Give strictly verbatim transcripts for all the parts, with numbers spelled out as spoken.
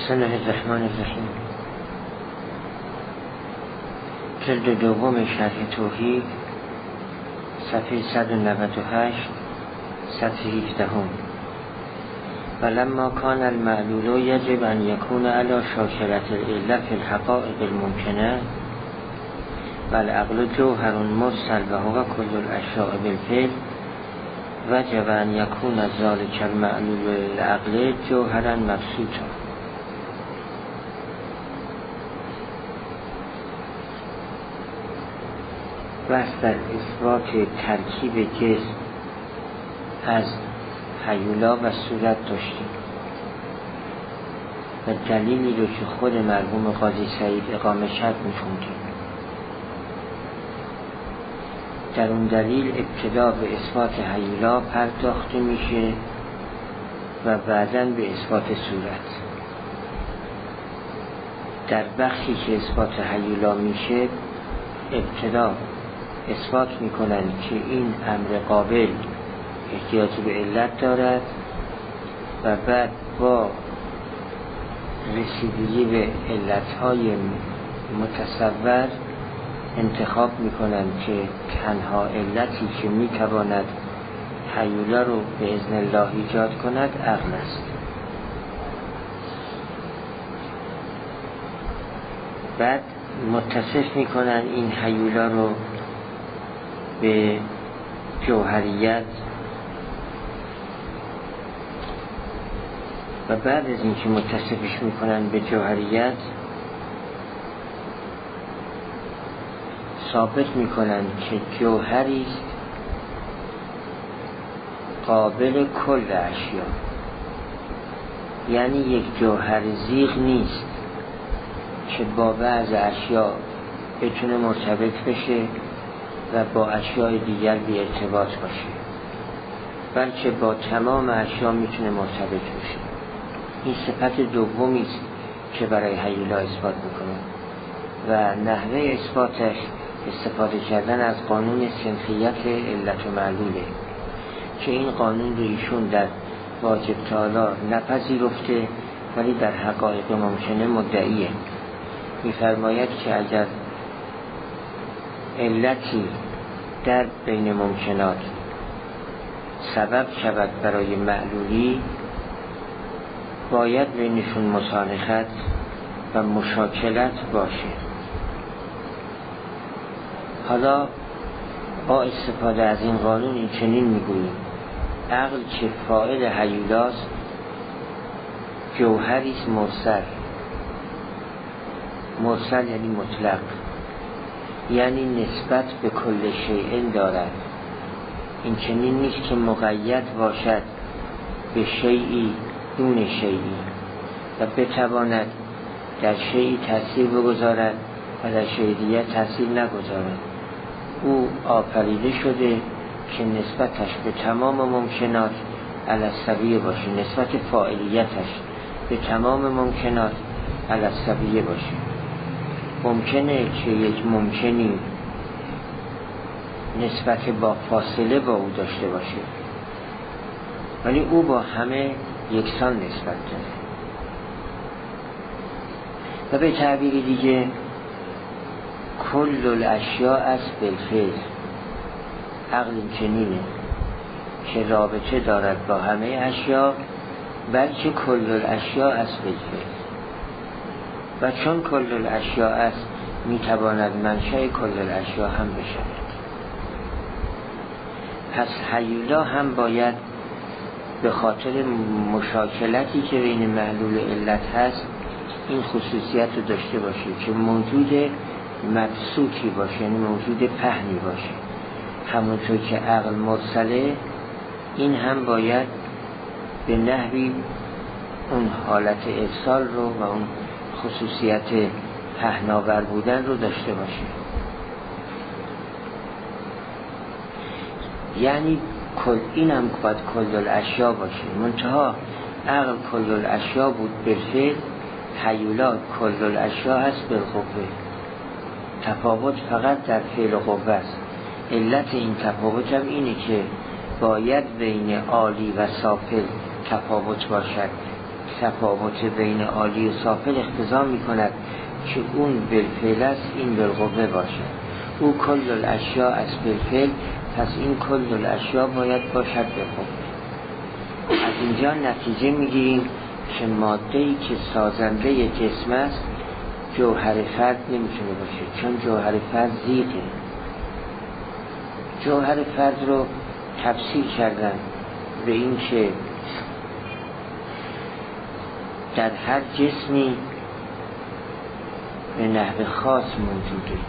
بسم الله الرحمن الرحیم. جلد دوم شرح توحید، صفحه صد و نود و هشت، صفحه هفده. ولما کان المعلول یجب ان یکون علی شاکلة العلة فی الحقائق الممکنه والعقل جوهر مرسل و هو کل الاشیاء بالفعل وجب ان یکون ذلک المعلول للعقل جوهرا مبسوطا. بس در اثبات ترکیب جسم از هیولا و صورت داشتیم و دلیلی رو که خود مرحوم قاضی سعید اقامه کرد می‌خوندیم. در اون دلیل ابتدا به اثبات هیولا پرداخته میشه و بعداً به اثبات صورت. در بخشی که اثبات هیولا میشه ابتدا اثبات میکنن که این امر قابل احتیاج به علت دارد و بعد با رسیدگی به علتهای متصور انتخاب میکنن که تنها علتی که میتواند هیولا رو به اذن الله ایجاد کند عقل است. بعد متصف میکنن این هیولا رو به جوهریت و بعد از اینکه متصفش میکنن به جوهریت ثابت میکنن که جوهری است قابل کل اشیا، یعنی یک جوهر زیغ نیست که با بعض اشیا بتونه مرتبط بشه و با اشیاء دیگر بی ارتباط باشه، بلکه با تمام اشیا میتونه مرتبط بشه. این صفت دومی است که برای هیولا اثبات میکنه و نحوه اثباتش استفاده کردن از قانون صنفیت علت و معلوله که این قانون رو ایشون در واجب تعالی نپذیرفته ولی در حقایق ممکنه مدعیه. میفرماید که اگر علتی در بین ممکنات سبب شود برای معلولی باید بینشون مسانخت و مشاکلت باشه. حالا با استفاده از این قانون این چنین میگوییم عقل که فاعل هیولاست جوهریست مرسل. مرسل یعنی مطلق، یعنی نسبت به کل شیء دارد. این چنین نیست که مقید باشد به شیئی دون شیئی و بتواند در شیئی تأثیر بگذارد و در شیء دیگر تأثیر نگذارد. او آفریده شده که نسبتش به تمام ممکنات علی السویه باشه، نسبت فاعلیتش به تمام ممکنات علی السویه باشه. ممکنه که یک ممکنی نسبت با فاصله با او داشته باشه ولی او با همه یکسان نسبت داره. و به تعبیر دیگه کل الاشیاء است بالفعل. عقل چنینه که رابطه دارد با همه اشیا، بلکه کل الاشیاء است بالفعل و چون کل الاشیاء است میتواند منشأ کل الاشیاء هم بشود. پس هیولا هم باید به خاطر مشاکلتی که بین معلول علت هست این خصوصیت رو داشته باشه که موجود مبسوطی باشه، یعنی موجود پهنی باشه. همونطور که عقل مرسله این هم باید به نحوی اون حالت ارسال رو و اون خصوصیت پهناور بودن رو داشته باشه. یعنی کل این هم باید کل الاشیا باشه. منتها عقل کل الاشیا بود بالفعل، هیولا کل الاشیا هست بالقوه. تفاوت فقط در فعل و قوه است. علت این تفاوت هم اینه که باید بین عالی و سافل تفاوت باشد تفاوت بین عالی و سافل اقتضا می کند که اون بالفعل است این بالقوه باشد. او کل الاشیاء از بالفعل، پس این کل الاشیاء باید باشد بالقوه. از اینجا نتیجه میگیریم که ماده‌ای که سازنده جسم است جوهر فرد نمیتونه باشه، چون جوهر فرد زیغه. جوهر فرد رو تفسیر کردن به این که در هر جسمی به نحو خاص موجوده.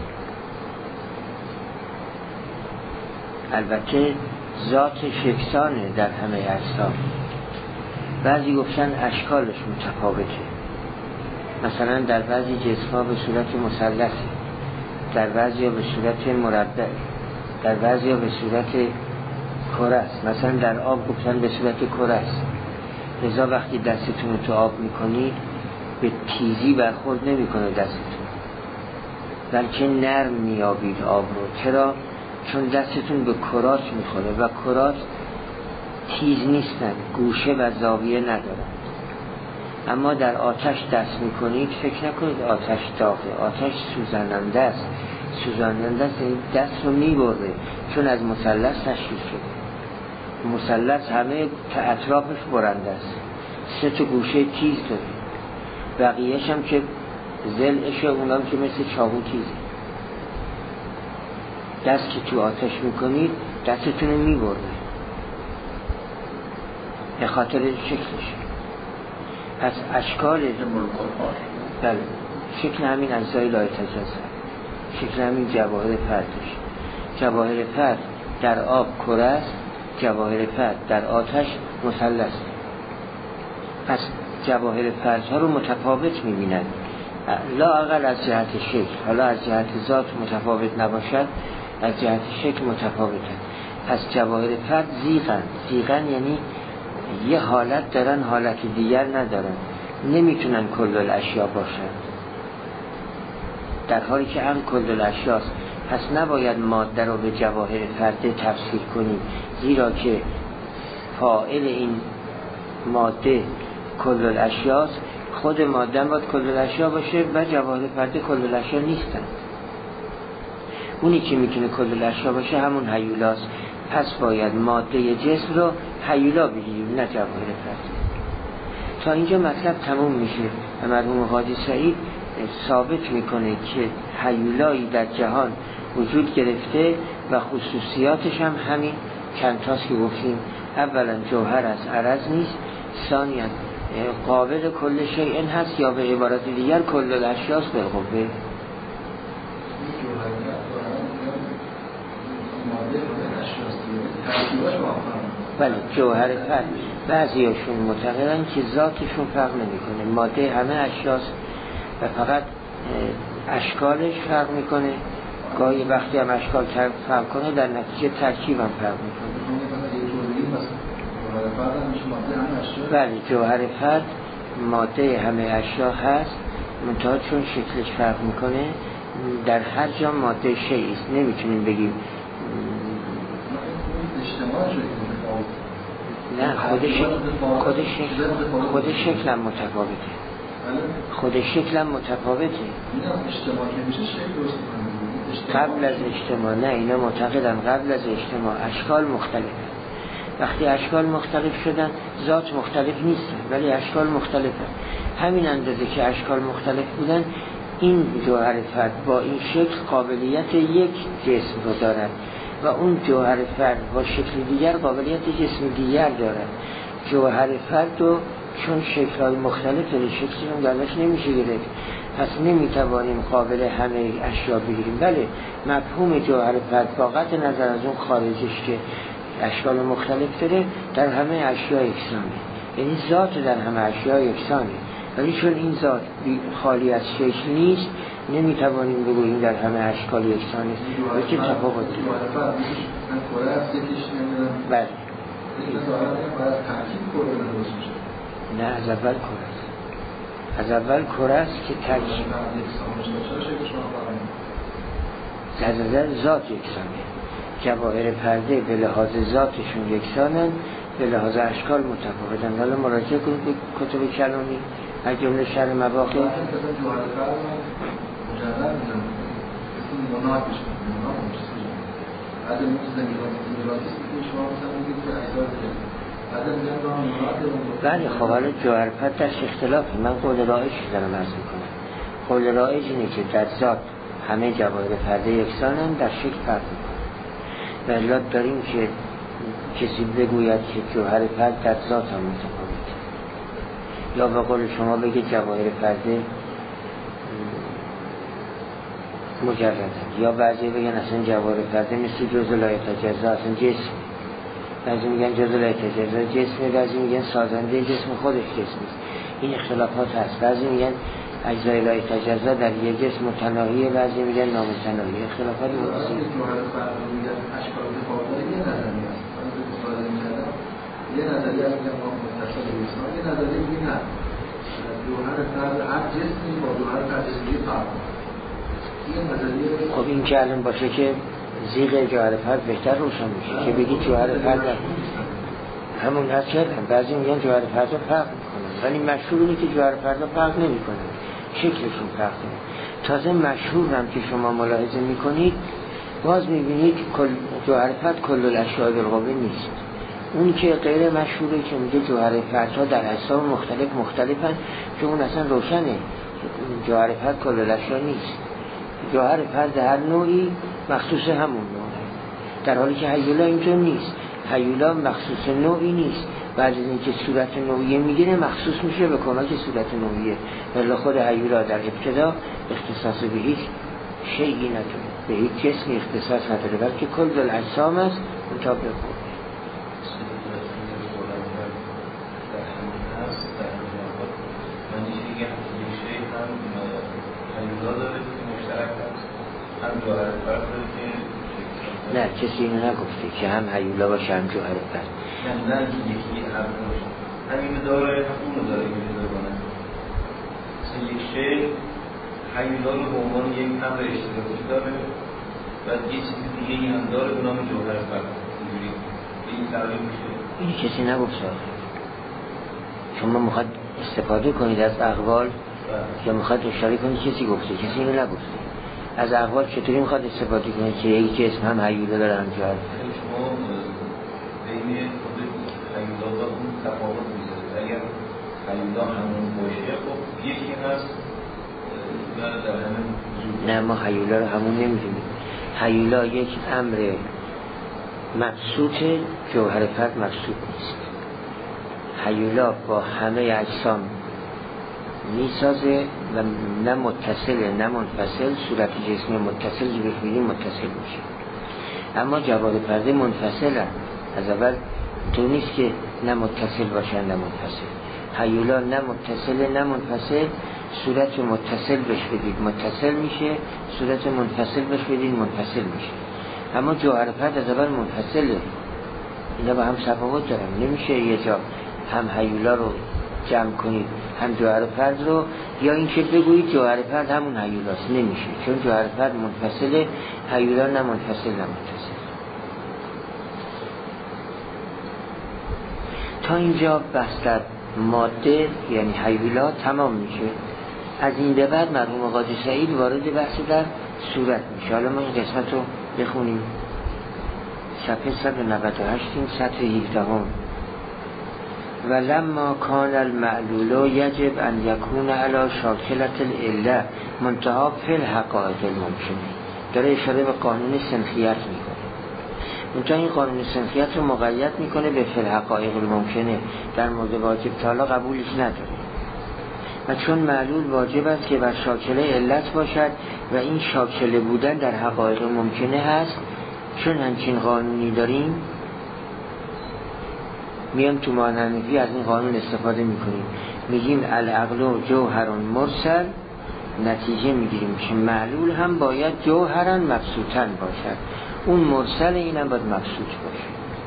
البته ذاتش یکسانه در همه اجسام. بعضی گفتن اشکالش متفاوته، مثلا در بعضی جسم‌ها به صورت مثلثه، در بعضی به صورت مربع، در بعضی به صورت کره است. مثلا در آب گفتن به صورت کره است، لذا وقتی دستتون رو تو آب میکنید به تیزی برخورد نمیکنه دستتون، بلکه نرم میابید آب رو. چرا؟ چون دستتون به کرات میخوره و کرات تیز نیستن، گوشه و زاویه ندارن. اما در آتش دست میکنید فکر نکنید آتش داغه، آتش سوزننده است. سوزننده است دست رو میبره، چون از مثلث تشکیل شده. مثلث همه اطرافش برنده است، سه تا گوشه تیز داره، بقیهش هم که ضلعشه، اونام که مثل چاقو تیزه. دست که تو آتش میکنید دستتون رو میبره به خاطر شکلش. پس اشکال بله شکل همین اجزای لایتجزا، شکل همین جواهر فردش. جواهر فرد در آب کره است، جواهر فرد در آتش مثلث. پس جواهر فردها رو متفاوت میبینند، لا اقل از جهت شکل. حالا از جهت ذات متفاوت نباشد، از جهت شکل متفاوتند. پس جواهر فرد زیغن. زیغن یعنی یه حالت دارن، حالت دیگر ندارن، نمیتونن کل الاشیاء باشن، در حالی که هم کل الاشیاء. پس نباید ماده رو به جواهر فرد تفسیر کنیم، زیرا که فاعل این ماده کل الاشیاء، خود ماده باید کل الاشیاء باشه و جواهر فرد کل الاشیاء نیستن. اونی که میتونه کل الاشیاء باشه همون هیولاست. پس باید ماده جسم رو هیولا بگیریم، نه جواهر فرد. تا اینجا مطلب تموم میشه و مرحوم حاجی سعید ثابت میکنه که هیولایی در جهان وجود گرفته و خصوصیاتش هم همین چند تاست که گفتیم. اولا جوهر از عرض نیست، ثانیاً قابل کل شیء هست، یا به عبارت دیگر کل الاشیاء بالقوه. بله جوهر فرد بعضی هاشون معتقدن که ذاتشون فرق نمیکنه، ماده همه اشیاست و فقط اشکالش فرق میکنه. گاهی وقتی هم اشکال فرق کنه در نتیجه ترکیب هم فرق میکنه. بله جوهر فرد ماده همه اشیا هست، منتها چون شکلش فرق میکنه در هر جا ماده شیئی است. نمیتونیم بگیم نه خود شکل خود شکل خود شکل هم متفاوته، خود شکل هم متفاوته. قبل از اجتماع نه، اینا معتقدن قبل از اجتماع اشکال مختلفه. وقتی اشکال مختلف شدن ذات مختلف نیستن ولی اشکال مختلفه. همین اندازه که اشکال مختلف بودن این جوهر فرد با این شکل قابلیت یک جسم رو دارن و اون جوهر فرد با شکل دیگر قابلیت جسم دیگر دارن. جوهر فرد رو چون شکل‌های مختلف داره شکلی هم درش نمیشه گرفت، پس نمیتوانیم قابل همه اشیا بگیریم. بله مفهوم جوهر فرد با قطع نظر از اون خارجش که اشکال مختلف داره در همه اشیا یکسانه، یعنی ذات در همه اشیا یکسانه، ولی چون این ذات خالی از شکل نیست نمیتوانیم بگوییم در همه اشکال یکسانه، بلکه تفاوت داره. بله نه از اول کره است، از اول کره است که ترکیب از نظر ذات یکسانه. جواهر پرده به لحاظ ذاتشون یکسانن به لحاظ اشکال متفاوتن. حالا مراجعه کنید به کتب کلامی از جمله شرح مواقع بله. خب حالا جوهرپد درش اختلافی. من قول رایج دارم عرض میکنم. قول رایج اینه که در ذات همه جواهر پرده یکسانن، در شکل فرق میکنن. و علت داریم که کسی بگوید که جوهر پرده در ذات هم متفاوته، یا به قول شما بگه جواهر پرده مجردن، یا بعضی بگن اصلا جواهر پرده مثل جزء لا یتجزا اصلا جسم، بعضی میگن جزء لا یتجزا جسمه، بعضی میگن سازنده جسم خودش جسمیست. این اختلافات هست. بعضی میگن اجزای لا یتجزا در یک جسم متناهیه، بعضی میگن نامتناهی. اختلافات واسه یه نظریه از میگم ما متصل بسیار، یه نظریه میگه نه جوهر فرد هر جسمی با جوهر فرد جسمی فرق کنه. خب این که الان باشه که زیغ جوهر فرد بهتر روشن میشه که بگی جوهر فرد همون هست کردن. بعضی میگن جوهر فرد فرق میکنن، ولی مشهور اینه که جوهر فرد فرق نمیکنن، شکلشون فرق کنه. تازه مشهور هم که شما ملاحظه میکنید باز میبینید کل جوهر فرد کل الاشیاء بالقوه نیست. اون که غیر مشهوره که میگه جوهر فردها در اجسام مختلف مختلفن، که اون اصلا روشنه. جوهر فرد کل الاشیاء نیست. جوهر فرد هر نوعی مخصوص همون نوعه، در حالی که هیولا اینطور نیست. هیولا مخصوص نوعی نیست، بعد از اینکه صورت نوعیه میگیره مخصوص میشه به کمک صورت نوعیه. ولی خود هیولا در ابتدا اختصاص به هیچ شیئی نداره، به هیچ جسمی اختصاص نداره، بلکه کل الاجسام است مطابق خود. نه کسی اینو نگفته که هم هیولا باشه هم جوهر فرد. نه نه یکی هم باشه. همین داره همون داره این داره. مثلا یک شی هیولا رو به عنوان یک امر اشتراکی داره و یه چیز دیگه هم داره به نام جوهر فرد. اینجوری به این تعریف میشه. این کسی نگفته. شما میخواد استفاده کنید از اقوال یا میخواد اشاره کنید کسی گفته؟ کسی اینو نگفته. از اقوال چطوری میخواد استفاده کنید که یک جسم هم هیولا داره هم جوهر؟ شما بین خود هیولا و اون تفاوت میذارید. اگر هیولا همون باشه خب یکی هست و در همین. نه ما هیولا رو همون نمیدونیم. هیولا یک امر مبسوط، جوهر فرد مبسوط نیست. هیولا با همه اجسام میسازه و نه متصله نه منفصل. صورت جسمی متصل که بفیدیم متصل میشه، اما جواهر پرده منفصل هم. از اول تو نیست که نه متصل باشن نه منفصل. هیولا نه متصل نه منفصل. صورت متصل بش بدید متصل میشه، صورت منفصل بش بدید منفصل میشه. اما جوهر پرده از اول منفصله. اینا با هم تفاوت دارن. نمیشه یه جا هم هیولا رو جمع کنید هم جوهر فرد رو، یا اینکه بگویید جوهر فرد همون هیولاست. نمیشه، چون جوهر فرد منفصله، هیولا نه منفصل نه متصل. تا اینجا بحث در ماده یعنی هیولا تمام میشه. از این به بعد مرحوم قاضی سعید وارد بحث در صورت میشه. حالا ما این قسمت رو بخونیم. صفحه صد و نود و هشت سطر هفده هم. ولما کان المعلول یجب ان یکون علی شاکلت العله منتها فی الحقائق الممکنه. داره اشاره به قانون سنخیت میکنه. منتها این قانون سنخیت رو مقید میکنه به فی الحقائق الممکنه. در مورد واجب تعالی قبولش نداره. و چون معلول واجب است که بر شاکله علت باشد و این شاکله بودن در حقایق ممکنه هست، چون همچین قانونی داریم میام تو مانحنفی از این قانون استفاده میکنیم، میگیم العقل جوهر مرسل، نتیجه میگیریم که معلول هم باید جوهرا مبسوطا باشد. اون مرسل اینم باید مبسوط باشه.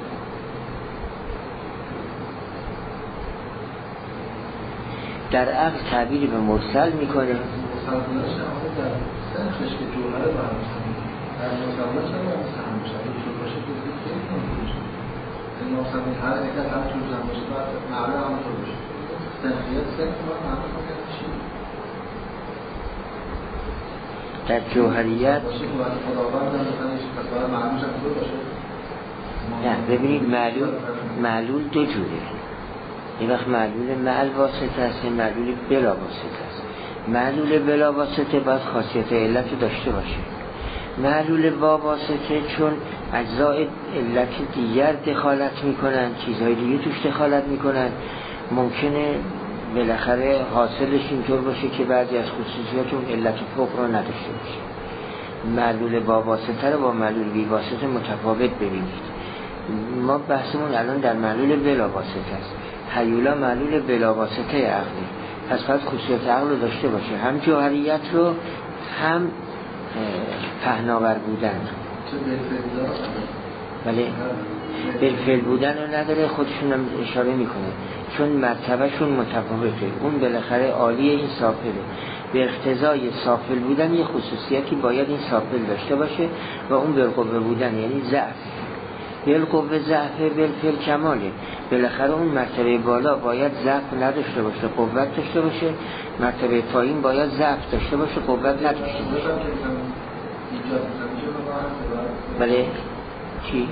در عقل تعبیری به مرسل میکنه. مرسل بودنش هم در سنخش که جوهر برمسل در مرسلش هم برمسل باشه که نوصل هر اگر هم تو زن باشه باید معلوم هم تو باشه سنخیت سنخ باید معلوم هم چی؟ در جوهریت باشه که باید خداوند هم بخنش پس باید معلومش هم تو باشه. نه ببینید معلول معلول دو جوره. این وقت معلول معل واسطه است، معلول بلا واسطه است. معلول بلا واسطه باید خاصیت علت رو داشته باشه. معلول با واسطه چون اجزای علت دیگر دخالت میکنن، چیزهای دیگه توش دخالت میکنن، ممکنه بالاخره حاصلش اینطور باشه که بعضی از خصوصیات اون علت فوق رو نداشته باشه. معلول با واسطه رو با معلول بی واسطه متفاوت ببینید. ما بحثمون الان در معلول بلا واسطه است. هیولا معلول بلا واسطه عقلی، پس باید خصوصیت عقل رو داشته باشه، هم جوهریت رو هم پهناور بودن. ولی بالفعل بودن رو نداره، خودشون هم اشاره میکنه چون مرتبهشون متفاوته. اون بالاخره عالی این سافله، به اقتضای سافل بودن یه خصوصیتی باید این سافل داشته باشه و اون بالقوه بودن یعنی ضعف. بالقوه ضعف بالفعل کماله، بالاخره اون مرتبه بالا باید ضعف نداشته باشه، قوت داشته باشه، مرتبه پایین باید ضعف داشته باشه، قوت نداشته باشه. بله چی؟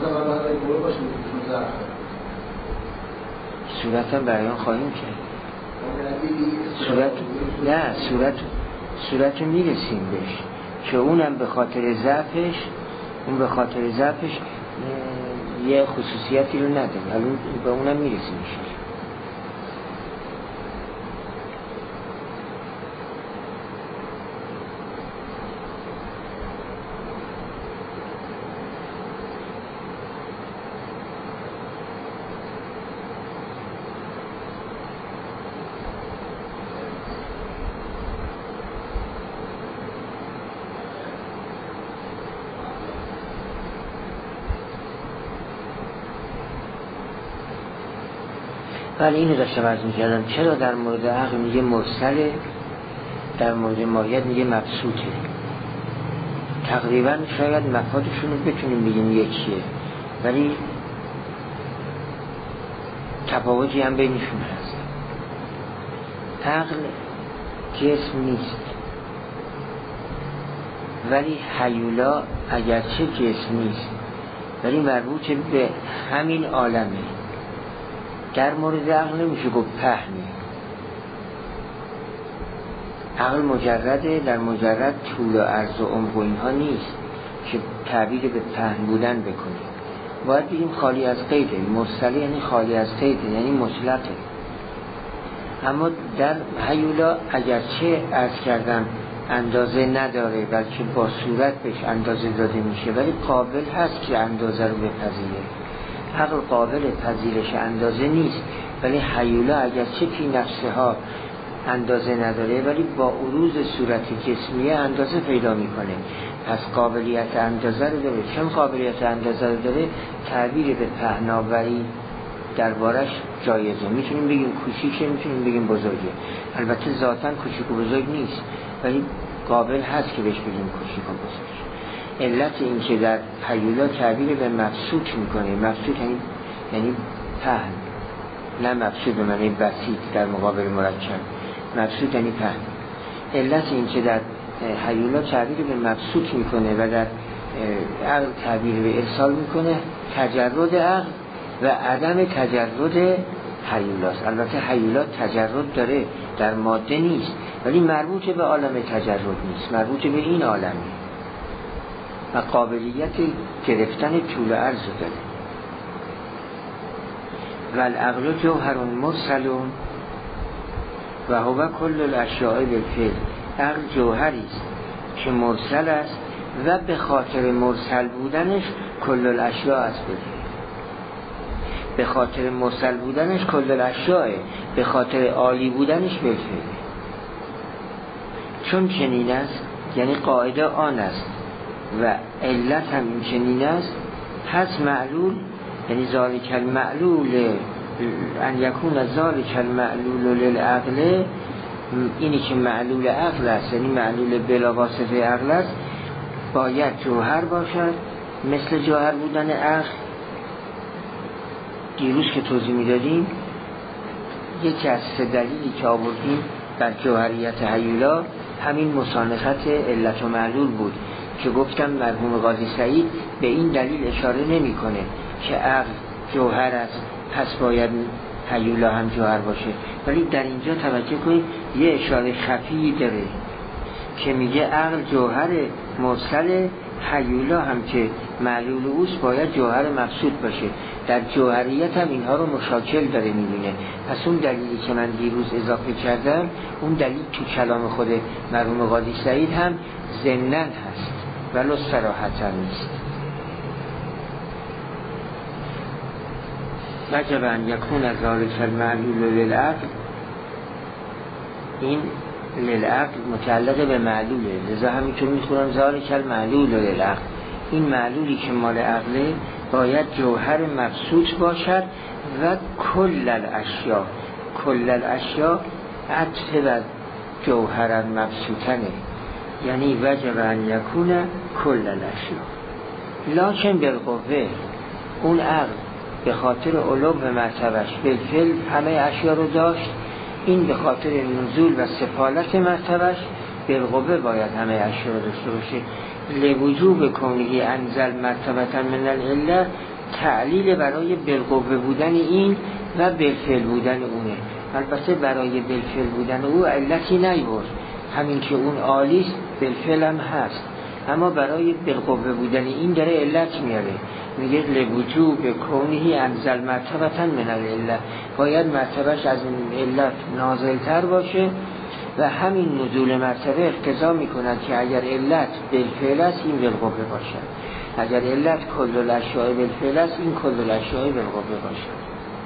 صورت هم بیان خواهیم کرد. صورت نه صورت صورت رو میرسیم بهش که اونم به خاطر ضعفش اون به خاطر ضعفش یه خصوصیتی رو نداره، الان به اونم میرسیم. ولی اینو داشته برز میکردم چرا در مورد عقل میگه مرسله، در مورد ماهیت میگه مبسوطه. تقریبا شاید مفادشون رو بتونیم بگیم یکیه، ولی تفاوتی هم بینشون هست. عقل جسم نیست، ولی هیولا اگرچه جسم نیست ولی مربوط به همین عالمه. در مورد عقل نمیشه گفت پهنه. عقل مجرده، در مجرد طول و عرض و عمق و اینها نیست که تعبیر به پهن بودن بکنیم. باید بگیم خالی از قیده. مرسله یعنی خالی از قیده، یعنی مطلقه. اما در هیولا اگرچه عرض کردم اندازه نداره بلکه با صورت بهش اندازه داده میشه، ولی قابل هست که اندازه رو بپذیره. عقل قابل پذیرش اندازه نیست، ولی هیولا اگرچه فی نفسه ها اندازه نداره ولی با عروض صورت جسمیه اندازه پیدا میکنه. پس قابلیت اندازه رو داره. چون قابلیت اندازه رو داره تعبیر به پهناوری دربارش جایزه. میتونیم بگیم کوچیکه، میتونیم بگیم بزرگه. البته ذاتاً کوچیک و بزرگ نیست، ولی قابل هست که بهش بگیم کوچیک و بزرگ. علت این که در هیولا تعبیر به مبسوط میکنه. مبسوط یعنی یعنی پهن، نه مبسوط به معنی بسیط در مقابل مرکب. مبسوط یعنی پهن. علت این که در هیولا تعبیر به مبسوط میکنه و در عقل تعبیر به ارسال میکنه تجرد عقل و عدم تجرد هیولاست. البته هیولا تجرد داره، در ماده نیست، ولی مربوط به عالم تجرد نیست، مربوط به این عالمه و قابلیت گرفتن طول عرض داره. و العقل جوهر مرسل و هو کل الاشیاء بالفعل. عقل جوهری است که مرسل است و به خاطر مرسل بودنش کل الاشیاء است. به خاطر مرسل بودنش کل الاشیاء، به خاطر عالی بودنش بالفعل. چون چنین است یعنی قاعده آن است و علت هم این چنین است. پس معلول یعنی ذالک المعلول ان یکون ذالک المعلول للعقل، اینی که معلول عقل است یعنی معلول بلا واسطه عقل است، باید جوهر باشد مثل جوهر بودن عقل دیروز که توضیح میدادیم یکی از سه دلیلی که آوردیم بر جوهریت هیولا همین مصانفت علت و معلول بود که گفتم مرحوم قاضی سعید به این دلیل اشاره نمیکنه که عقل جوهر است پس باید هیولا هم جوهر باشه، ولی در اینجا توجه کنید یه اشاره خفی داره که میگه عقل جوهر مرسل، هیولا هم که معلول اوست باید جوهر مقصود باشه. در جوهریت هم اینها رو مشاکل داره میبینه. پس اون دلیلی که من دیروز اضافه کردم اون دلیل تو کلام خود مرحوم قاضی سعید هم ضمناً هست ولو صراحتاً نیست. وجب ان یکون ذلک المعلول للعقل، این للعقل متعلق به معلوله، لذا همینطور میخورم ذلک المعلول للعقل، این معلولی که مال عقله باید جوهر مبسوط باشد و کل الاشیا، کل الاشیا عطف بر جوهر مبسوطنه، یعنی وجب ان یکون کل الاشیا. لکن بالقوه اون عقل به خاطر علو و مرتبش بالفعل همه اشیا رو داشت، این به خاطر نزول و سفالت مرتبش بالقوه باید همه اشیا رو داشته باشه. لوجوب کونهی انزل مرتبتا من العله، تعلیل برای بالقوه بودن این و بالفعل بودن اونه. البته برای بالفعل بودن او علتی نیورد، همین که اون عالیست بالفعل هم هست، اما برای بالقوه بودن این داره علت میاره، میگه لوجوب کونهی انزل مرتبتا من العله، باید مرتبش از این علت نازلتر باشه و همین نزول مرتبه اقتضا میکند که اگر علت بالفعل است این بالقوه باشد، اگر علت کل الاشیاء بالفعل است این کل الاشیاء بالقوه باشد.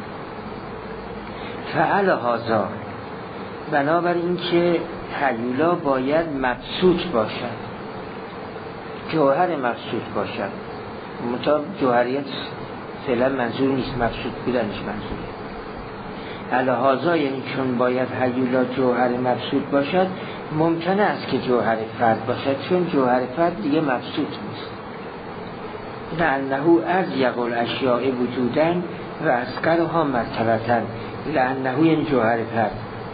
فعل هذا، بنابراین که هیولا باید مبسوط باشد، جوهر مبسوط باشد، مطابق جوهریت فعلا منظور نیست، مبسوط بودنش منظوره. الهازا یعنی چون باید هیولا جوهر مبسوط باشد، ممکنه است که جوهر فرد باشد، چون جوهر فرد دیگه مبسوط نیست. لأنه اضیق الاشیاء وجوداً و اصغرها مرتبةً، لأنه یعنی جوهر فرد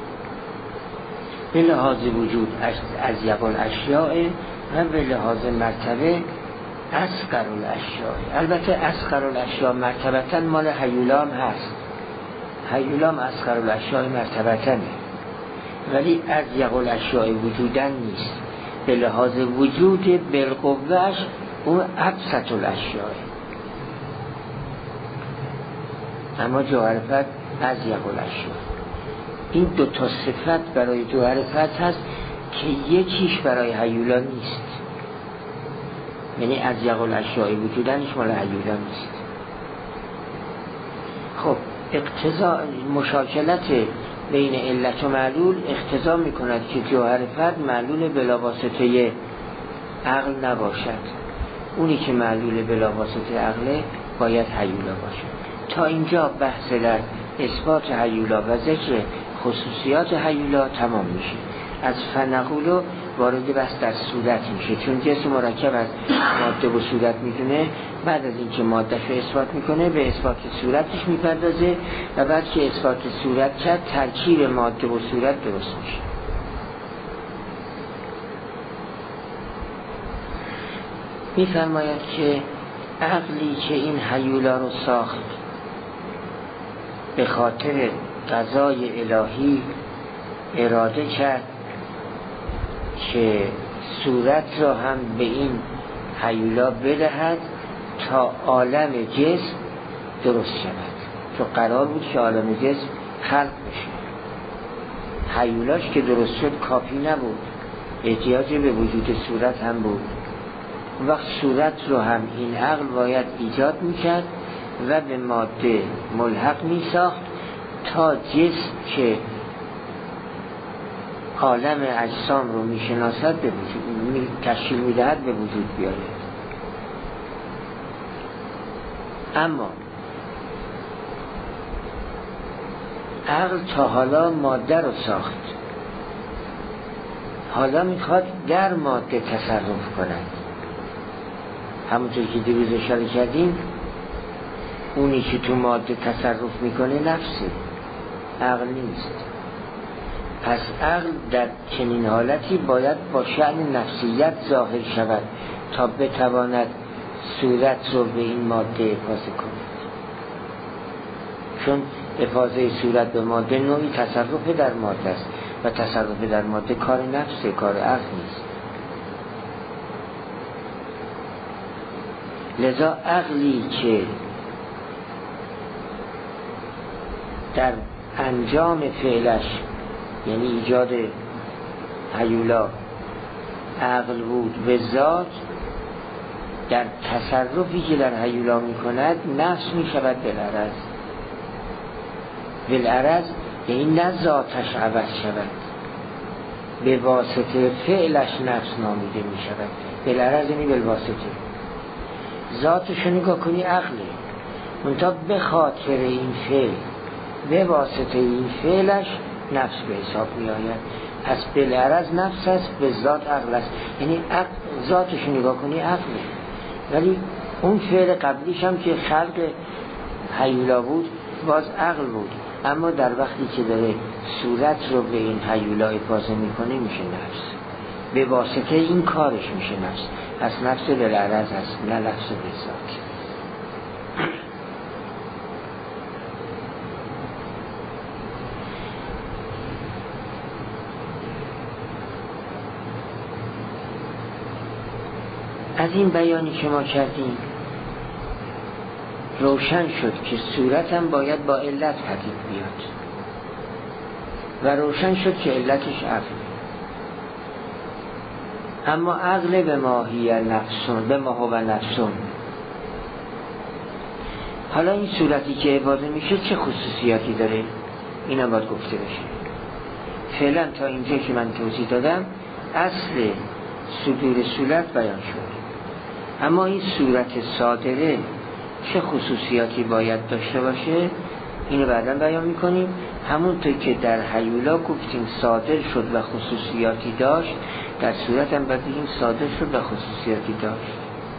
به لحاظ وجود اضیق الاشیاء و به لحاظ مرتبه اصغر الاشیاء. البته اصغر الاشیاء مرتبةً مال هیولا هم هست، هیولا هم اصغر الاشیاء مرتبةً، ولی اضیق الاشیاء وجوداً نیست، به لحاظ وجود بالقوهش اون ابسط الاشیاء، اما جوهر فرد اضیق الاشیاء. این دو تا صفت برای جوهر فرد هست که یکیش برای هیولا نیست، یعنی اضیق الاشیاء وجودنش مال هیولا نیست. خب اقتضا مشاکلت بین علت و معلول اقتضا میکند که جوهر فرد معلول بلا واسطه عقل نباشد، اونی که معلول بلا واسطه عقله باید هیولا باشد. تا اینجا بحث در اثبات هیولا و ذکر خصوصیات هیولا تمام میشه. از فنقولو وارد بحث در صورت میشه، چون جسم مرکب از ماده و صورت میدونه، بعد از اینکه مادهش رو اثبات میکنه به اثبات صورتش میپردازه و بعد که اثبات صورت کرد ترکیب ماده و صورت درست میشه. میفرماید که عقلی که این هیولا رو ساخت به خاطر قضای الهی اراده کرد که صورت را هم به این هیولا بدهد تا عالم جسم درست شود، چون قرار بود که عالم جسم خلق بشه. هیولاش که درست شد کافی نبود، احتیاج به وجود صورت هم بود. وقت صورت رو هم این عقل باید ایجاد میکرد و به ماده ملحق میساخت تا جسم که عالم اجسام رو میشناسد به وجود می... تشکیل میدهد به وجود بیاید. اما عقل تا حالا ماده رو ساخت، حالا میخواد در ماده تصرف کند. همونطور که دیروز اشاره کردیم اونی که تو ماده تصرف میکنه نفسه، عقل نیست. پس عقل در چنین حالتی باید با شأن نفسیت ظاهر شود تا بتواند صورت رو به این ماده افاضه کند، چون افاضه صورت به ماده نوعی تصرف در ماده است و تصرف در ماده کار نفسه، کار عقل نیست. لذا عقلی که در انجام فعلش یعنی ایجاد هیولا عقل بود به ذات، در تصرفی که در هیولا می کند نفس می شود بالعرض. بالعرض یعنی نه ذاتش عوض شود، به واسطه فعلش نفس نامیده می شود. بالعرض یعنی بالواسطه. ذاتشو نگاه کنی عقله، منتها به خاطر این فعل به واسطه این فعلش نفس به حساب می آید. پس بالعرض نفس است، به ذات عقل است. یعنی عقل ذاتشو نگاه کنی عقله، ولی اون فعل قبلیش هم که خلق هیولا بود باز عقل بود، اما در وقتی که داره صورت رو به این هیولا افاضه میکنه میشه نفس، به واسطه این کارش میشه نفس. پس نفس بالعرض هست، نه نفس به ذات. از این بیانی که ما کردیم روشن شد که صورت هم باید با علت پدید بیاد و روشن شد که علتش عقل. اما عقل به ماهی نفسون، به ماهو و نفسون. حالا این صورتی که افاضه میشه چه خصوصیاتی داره؟ این هم باید گفته بشه. فعلا تا اینجا که من توضیح دادم اصل صدور صورت بیان شد، اما این صورت صادره چه خصوصیاتی باید داشته باشه اینو بعدا بیان میکنیم. همونطور که در هیولا گفتیم صادر شد و خصوصیاتی داشت، در صورت هم باید بگیم صادر شد و خصوصیاتی داشت.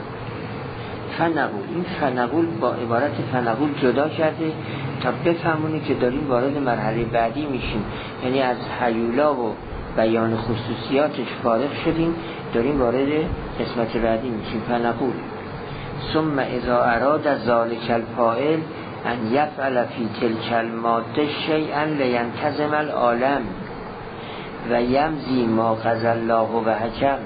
فنقول، این فنقول با عبارت فنقول جدا کرده تا بفهمونی که داریم وارد مرحله بعدی میشیم، یعنی از هیولا و بیان خصوصیاتش فارغ شدیم، داریم وارد قسمت بعدی میشیم. فنقول ثم اذا اراد ذلک الفاعل ان یفعل فی تلک الماده شیئا لینتظم العالم و یمضی ما قضى الله و حکم.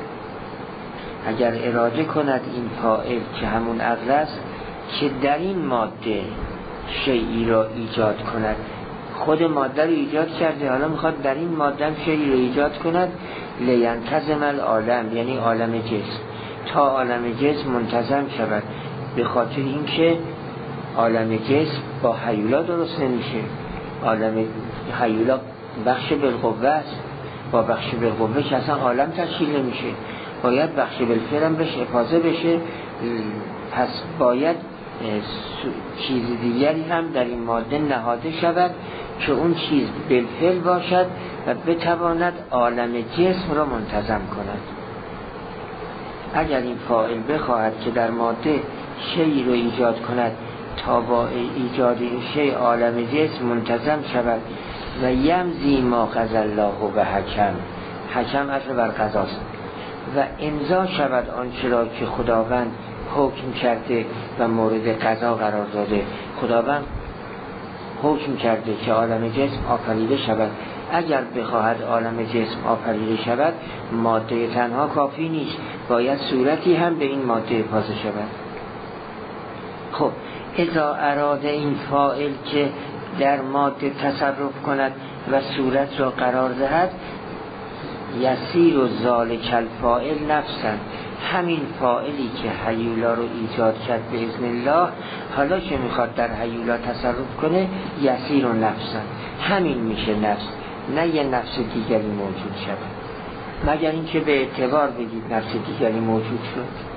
اگر اراده کند این فاعل که همون عقل است که در این ماده شیئی را ایجاد کند، خود ماده رو ایجاد کرده، حالا میخواد در این ماده شیئی رو ایجاد کند، لینتظم العالم یعنی عالم جسم، تا عالم جسم منتظم شود، به خاطر اینکه عالم جسم با هیولا درست نمیشه. عالم هیولا بخش بالقوه است، با بخش بالقوه که اصلا عالم تشکیل نمیشه، باید بخش بالفعل هم بهش افاضه بشه. پس باید چیز دیگری هم در این ماده نهاده شود که اون چیز بالفعل باشد و بتواند عالم جسم را منتظم کند. اگر این فاعل بخواهد که در ماده شیئی رو ایجاد کند تا با ایجاد این شیء عالم جسم منتظم شود و یمضی ما قضى الله و حکم، حکم اصل بر قضاست، و امضا شود آنچه را که خداوند حکم کرده و مورد قضا قرار داده. خداوند حکم کرده که عالم جسم آفریده شود. اگر بخواهد عالم جسم آفریده شود، ماده تنها کافی نیست، باید صورتی هم به این ماده افاضه شود. خب اذا اراده این فاعل که در ماده تصرف کند و صورت را قرار دهد، یسیر و ذالک الفاعل نفسا، همین فاعلی که هیولا رو ایجاد کرد به اذن الله، حالا که میخواد در هیولا تصرف کنه، یسیر و نفسا، همین میشه نفس، نه یه نفس دیگری موجود شود، مگر اینکه به اعتبار بگید نفس دیگری موجود شد.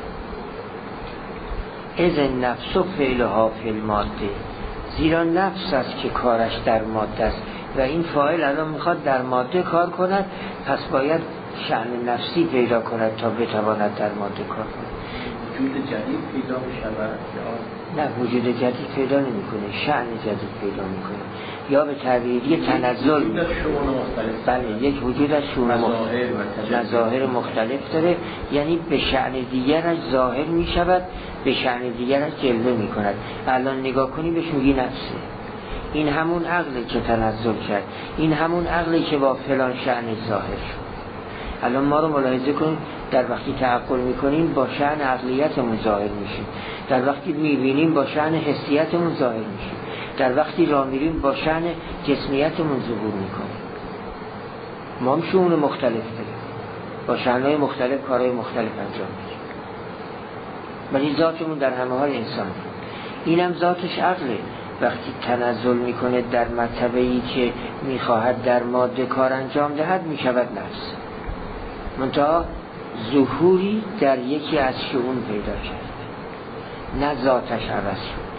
اذن نفس و فعلها فی الماده، زیرا نفس است که کارش در ماده است و این فاعل الان میخواد در ماده کار کند، پس باید شأن نفسی پیدا کند تا بتواند در ماده کار کند. وجود جدید پیدا بشود یا نه وجود جدید پیدا نمیکنه، شأن جدید پیدا میکنه، یا به تعبیر یه تنزل. بله، یک وجود از شؤون مختلف، مظاهر مختلف داره، یعنی به شأن دیگرش ظاهر میشود، به شأن دیگرش جلوه میکند. الان نگاه کنی بهش میگی نفسه، این همون عقلی که تنزل کرد، این همون عقلی که با فلان شأن ظاهر شد. الان ما رو ملاحظه کنیم، در وقتی تعقل میکنیم با شأن عقلیتمون ظاهر میشیم، در وقتی میبینیم با شأن حسیتمون ظاهر میشیم، در وقتی راه میریم با شأن جسمیتمون ظهور میکنیم. ما هم شؤون مختلف داریم، با شأنهای مختلف کارهای مختلف انجام میدیم، ولی ذاتمون در همه حال انسان. اینم ذاتش عقله. وقتی تنزل میکنه در مرتبه‌ای که میخواهد در ماده کار انجام دهد میشود نفس، منتها ظهوری در یکی از شؤون پیدا کرد، نه ذاتش عوض شد.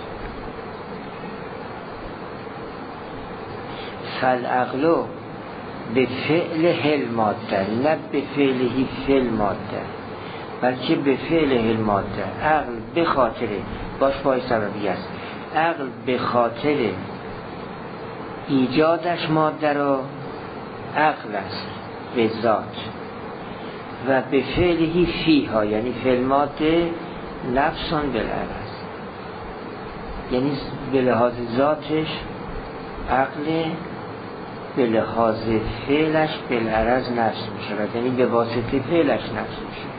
فالعقل به فعل هل ماده، نه به فعلهی فعل ماده، بلکه به فعل هل ماده. عقل به خاطر باش پای سببی است، عقل به خاطر ایجادش ماده را عقل است به ذات، و به فعلهی فیها یعنی فعل ماده نفسان بالعرض، یعنی به لحاظ ذاتش عقل، به لحاظ فعلش بالعرض نفس می شود، یعنی به واسطه فعلش نفس می شود.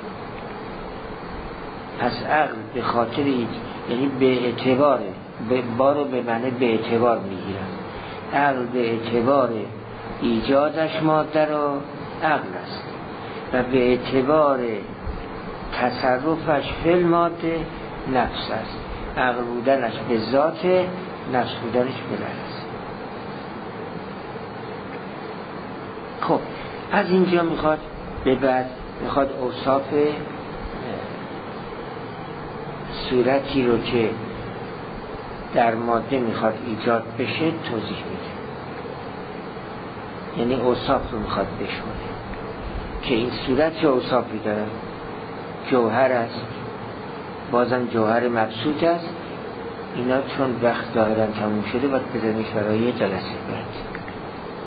پس عقل به خاطر ایج... یعنی به اعتبار به بارو به معنی به اعتبار می گیرن. عقل به اعتبار ایجادش ماده را عقل است و به اعتبار تصرفش فی الماده نفس است. عقل بودنش به ذات، نفس بودنش به لحظ. خب از اینجا میخواد به بعد میخواد اوصاف صورتی رو که در ماده میخواد ایجاد بشه توضیح میده، یعنی اوصاف رو میخواد بشماره که این صورت چه اوصافی داره. جوهر است، بازم جوهر مبسوط است. اینا چون وقت ظاهرا تموم شده باید بزنیش برای جلسه بعد.